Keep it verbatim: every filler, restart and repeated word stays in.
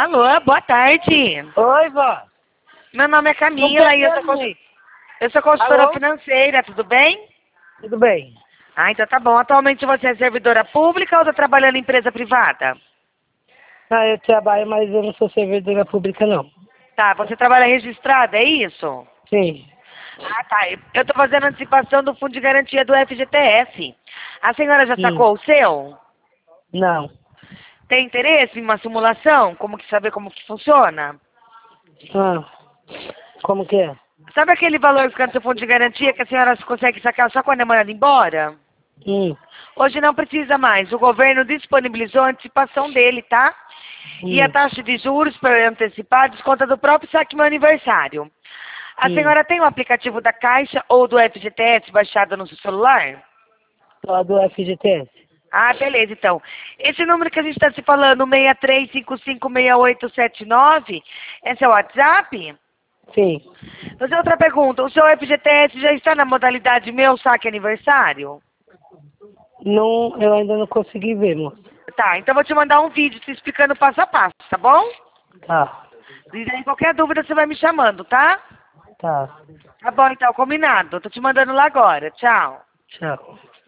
Alô, boa tarde. Oi, vó. Meu nome é Camila e eu sou, cons- eu sou consultora Alô? financeira, tudo bem? Tudo bem? Ah, então tá bom. Atualmente você é servidora pública ou tá trabalhando em empresa privada? Ah, eu trabalho, mas eu não sou servidora pública, não. Tá, você trabalha registrada, é isso? Sim. Ah, tá. Eu tô fazendo antecipação do Fundo de Garantia do F G T S. A senhora já Hum. sacou o seu? Não. Tem interesse em uma simulação? Como que saber como que funciona? Ah, como que é? Sabe aquele valor que fica no seu fundo de garantia que a senhora consegue sacar só quando é mandada embora? Hum. Hoje não precisa mais. O governo disponibilizou a antecipação dele, tá? E a Hum. taxa de juros para antecipar desconta do próprio saque meu aniversário. A Hum. senhora tem o aplicativo da Caixa ou do F G T S baixado no seu celular? Só do F G T S. Ah, beleza, então. Esse número que a gente está se falando, seis três cinco cinco seis oito sete nove, é seu WhatsApp? Sim. Fazer outra pergunta. O seu F G T S já está na modalidade meu saque aniversário? Não, eu ainda não consegui ver, moço. Tá, então vou te mandar um vídeo te explicando passo a passo, tá bom? Tá. E daí qualquer dúvida você vai me chamando, tá? Tá. Tá bom, então, combinado. Tô te mandando lá agora. Tchau. Tchau.